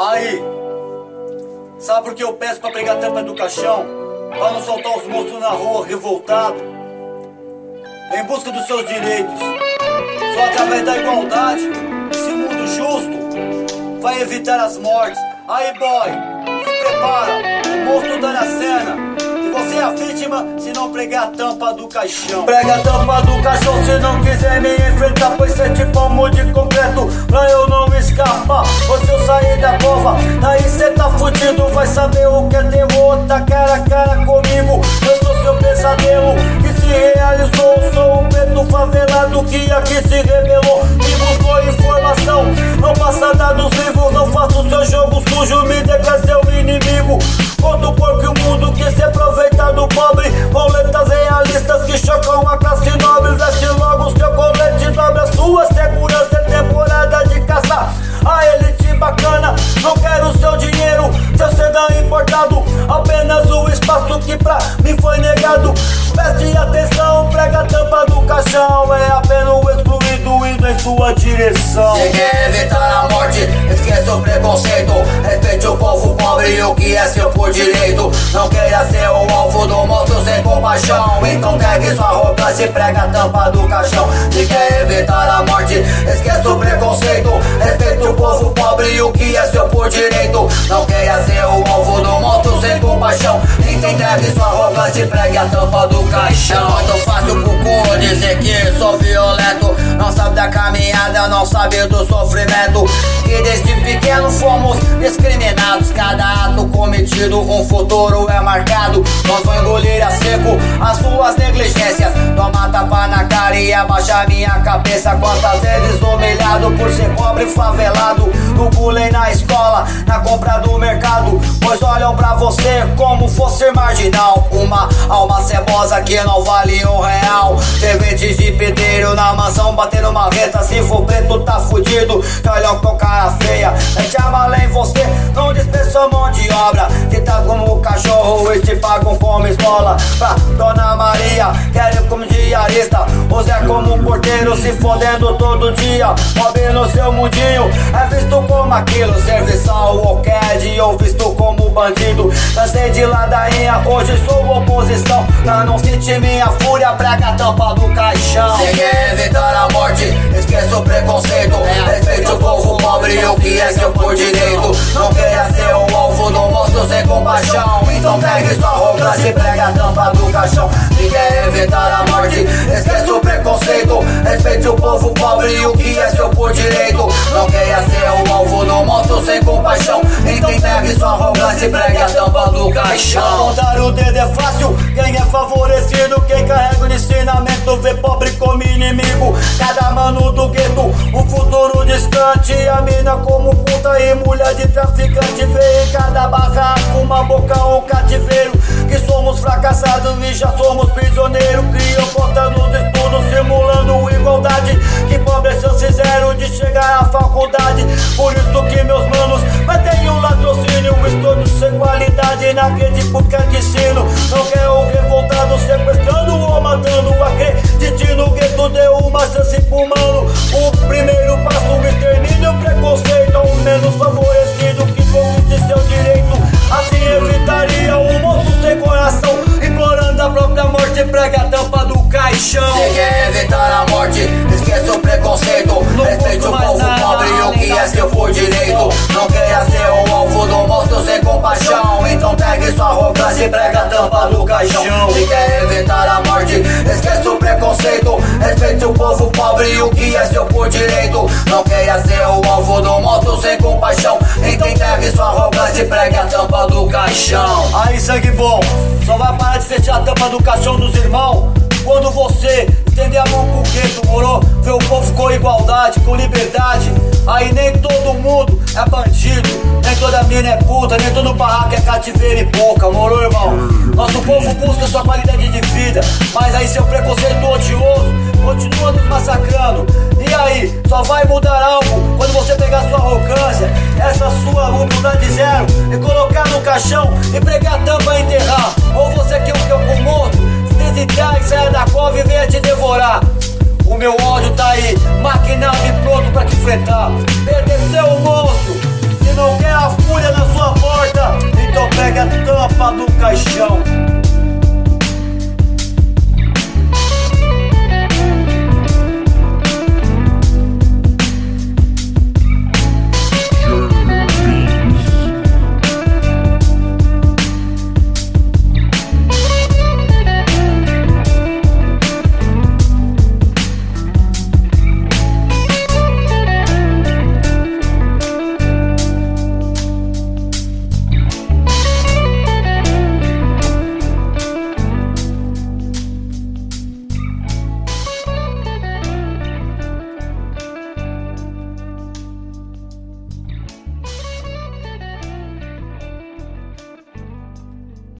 Aí, sabe por que eu peço pra pregar a tampa do caixão? Pra não soltar os monstros na rua revoltado, em busca dos seus direitos. Só através da igualdade, esse mundo justo vai evitar as mortes. Aí, boy, se prepara, o monstro tá na cena. Você é a vítima se não pregar a tampa do caixão. Prega a tampa do caixão se não quiser me enfrentar, pois cê te palmo de concreto pra eu não escapar. Ou se eu sair da cova, daí cê tá fudido. Vai saber o que é terror, tá cara a cara comigo. Eu sou seu pesadelo que se realizou. Sou o preto favelado que aqui se rebelou. Me buscou informação, não passa dados vivos. Não faço seu jogo sujo, me declara seu inimigo. Conto porque o mundo que se aproveita do pobre, com letras realistas que chocam a classe nobre. Veste logo o seu colete nobre, a sua segurança é temporada de caça. A elite bacana, não quero o seu dinheiro, seu sedã importado, apenas o espaço que pra mim foi negado. Preste atenção, prega a tampa do caixão, é apenas o excluído indo em sua direção. Se quer evitar a morte, esqueça o preconceito. Respeite o povo pobre e o que é seu por direito. Não queira ser o alvo do monstro sem compaixão, então pegue sua arrogância e prega a tampa do caixão. Se quer evitar a morte, esqueça o preconceito. Respeite o povo pobre e o que é seu por direito. Não queira ser o alvo do monstro sem compaixão, então entregue sua arrogância e pregue a tampa do caixão. Muito fácil pro cu dizer que sou violento, não sabe da caminhada, não sabe do sofrimento. Que desde pequeno fomos discriminados, cada ato cometido um futuro é marcado. Nós vamos engolir a seco as suas negligências. Toma tapa na cara e abaixa minha cabeça. Quantas vezes humilhado por ser pobre e favelado, no bullying na escola, na compra do mercado, pois olham pra você como fosse marginal. Uma alma cebosa que não vale R$1. Servente de pedreiro na mansão batendo marreta. Se for preto tá fudido, que olham com cara feia. Mete a mala em você, não dispensa mão de obra. Te tá como cachorro e te pagam como esmola. Pra Dona Maria, quero como diarista, o Zé como porteiro, se fodendo todo dia. Pobre no seu mundinho, é visto como aquilo, serviçal ou CAD, ou visto como bandido. Cansei de ladainha, hoje sou oposição. Pra não sentir minha fúria, prega a tampa do caixão. Se quer evitar a morte, esqueça o preconceito. Respeite o povo pobre e o que é seu por direito. Não queira ser o alvo do monstro sem compaixão, então pegue sua arrogância e prega a tampa do caixão. Se quer evitar a morte, esqueça o preconceito. Respeite o povo pobre e o que é seu por direito. Não queira ser o alvo do monstro sem compaixão, então pegue sua arrogância e pregue a tampa do caixão. Apontar o dedo é fácil, quem é favorecido, quem carrega o ensinamento, vê pobre como inimigo. Cada mano do gueto, um futuro distante. A mina como puta e mulher de traficante. Vê em cada barraco uma boca, um cativeiro. Que somos fracassados e já somos prisioneiros. Criam conta nos estudos simulando igualdade. Que pobre é chance zero de chegar à faculdade. Por isso que meus manos metem um latrocínio, um estudo sem qualidade na rede pública de ensino. Não quer o revoltado sequestrando ou matando. Acredite no gueto, deu uma chance pro mano. O primeiro passo, o extermínio, o preconceito. O menos favorecido que conquiste seu direito. Assim evitaria um monstro sem coração, implorando a própria morte, prega a tampa do caixão. Se quer evitar a morte, esqueça o preconceito. Respeite o povo pobre e o que é seu por direito. Não queira ser o alvo do monstro sem compaixão, então pegue sua arrogância e prega a tampa do caixão. Se quer evitar a morte, esqueça o preconceito. Respeite o povo pobre e o que é seu por direito. Não queira ser o alvo do monstro sem compaixão, então pegue sua arrogância e pregue a tampa do caixão. Aí, sangue bom, só vai parar de fechar a tampa do caixão dos irmãos quando você estender a mão pro gueto, morou? Ver o povo com igualdade, com liberdade. Aí nem todo mundo é bandido, nem toda mina é puta, nem todo barraco é cativeiro e boca, morou, irmão? Nosso povo busca sua qualidade de vida, mas aí seu preconceito odioso continua nos massacrando. E aí, só vai mudar algo quando você pegar sua arrogância, essa sua humildade zero, e colocar no caixão e pregar a tampa e enterrar. Ou você quer o que eu com o monstro, se desitar e saia da cova e venha te devorar. O meu ódio tá aí, maquinado e pronto pra te enfrentar. Perder seu monstro, se não quer a fúria na sua porta, então pegue a tampa do caixão.